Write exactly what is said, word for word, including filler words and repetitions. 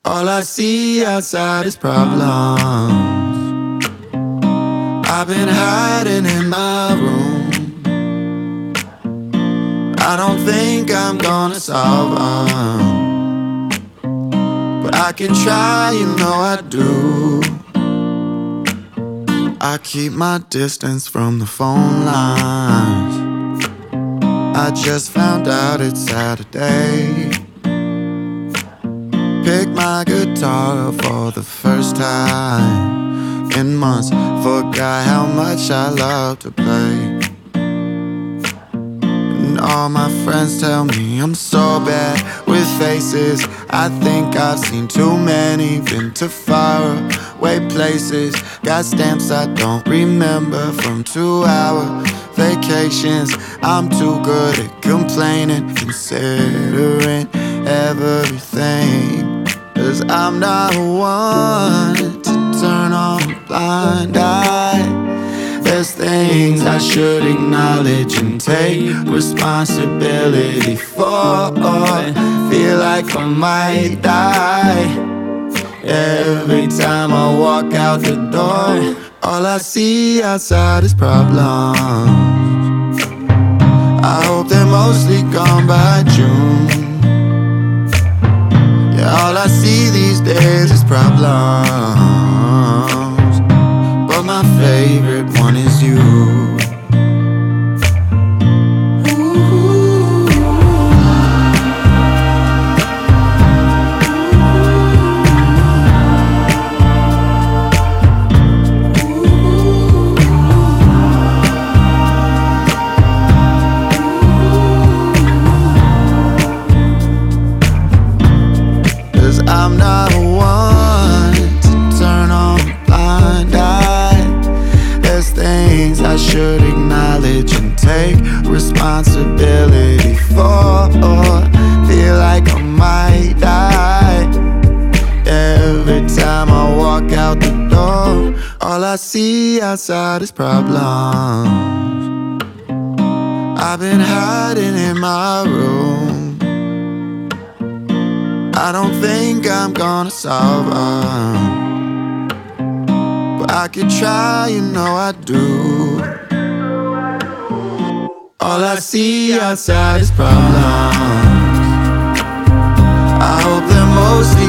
All I see outside is problems. I've been hiding in my room. I don't think I'm gonna solve them, but I can try, you know I do. I keep my distance from the phone lines. I just found out it's Saturday. Picked my guitar up for the first time in months. Forgot how much I love to play. And all my friends tell me I'm so bad with faces. I think I've seen too many, been to far away places. Got stamps I don't remember from two-hour vacations. I'm too good at complaining, considering everything. Cause I'm not one to turn on a blind eye. There's things I should acknowledge and take responsibility for. Feel like I might die every time I walk out the door. All I see outside is problems. I hope they're mostly gone by June. Yeah, all I see these days is problems, but my favorite one is you. I'm not one to turn on a blind eye. There's things I should acknowledge and take responsibility for. Feel like I might die every time I walk out the door. All I see outside is problems. I've been hiding in my room. I don't think I'm gonna solve them, but I could try, you know I do. All I see outside is problems. I hope they're mostly